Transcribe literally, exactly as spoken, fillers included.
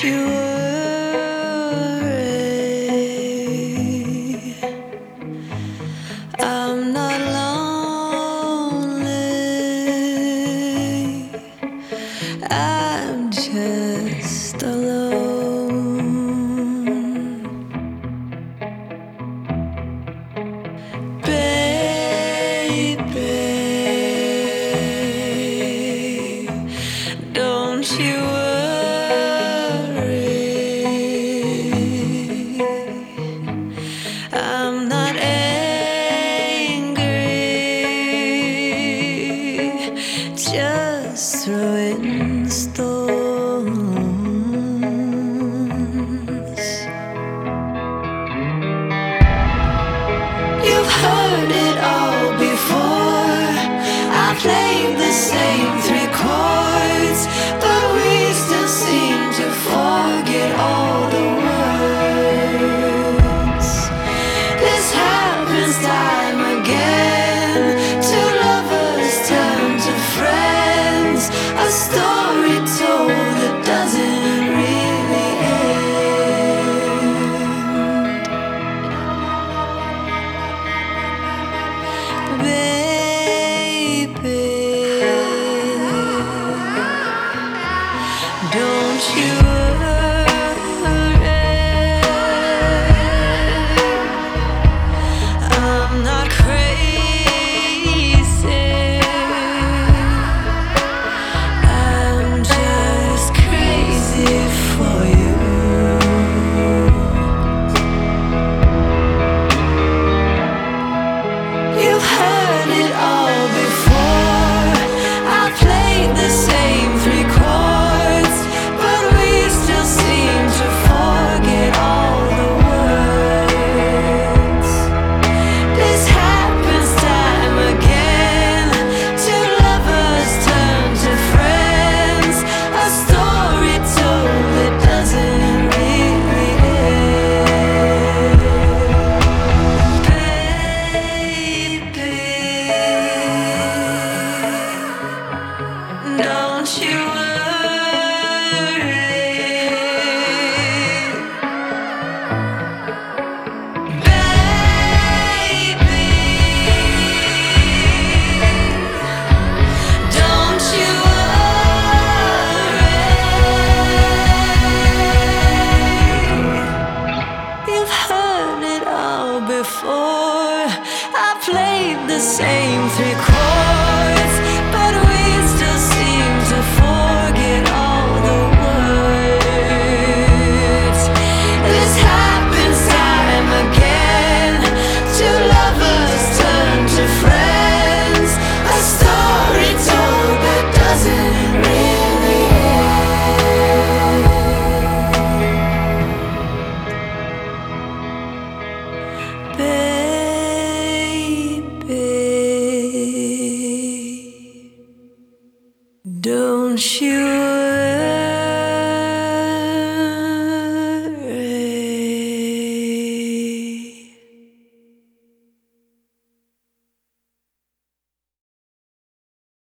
you worry, I'm not lonely, I'm just alone. Baby, don't you worry, I'm not angry, just throwing stones. You've heard it all before. I played the same three chords, but we still seem to forget all the words. This happens time again. Two lovers turn to friends. A story told that doesn't really end. Baby, don't you worry, I'm not crazy, I'm just crazy for you. You've heard it all before. I played the same three chords, but we still seem to forget all the words. This happens time again. Two lovers turn to friends. A story told that doesn't really end. Don't you worry, baby. Don't you worry. You've heard it all before. I played the same three chords, but we still seem to forget all the words. This happens time again. Two lovers turn to friends. A story told that doesn't really end. Baby, don't you worry.